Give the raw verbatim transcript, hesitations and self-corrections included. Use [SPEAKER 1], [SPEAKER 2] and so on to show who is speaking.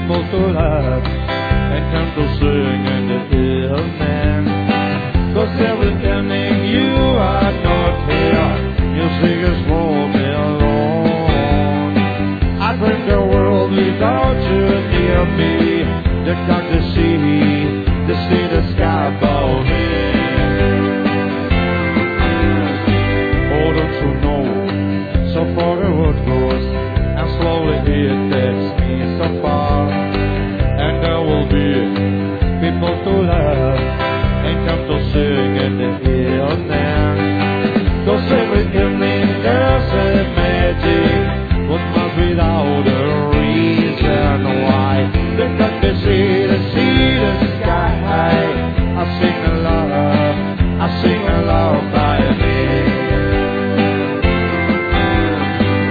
[SPEAKER 1] most alive and come to sing in the evening. Cause every evening you are not here, music is for me alone. I think the world without you near me, the dark to see.